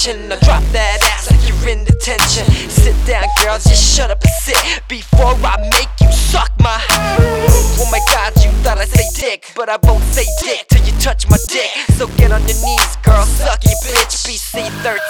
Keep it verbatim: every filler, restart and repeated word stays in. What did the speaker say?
attention. Now drop that ass like you're in detention. Sit down, girl, just shut up and sit before I make you suck my. Oh my god, you thought I say dick, but I won't say dick till you touch my dick. So get on your knees, girl, suck your bitch. B C thirteen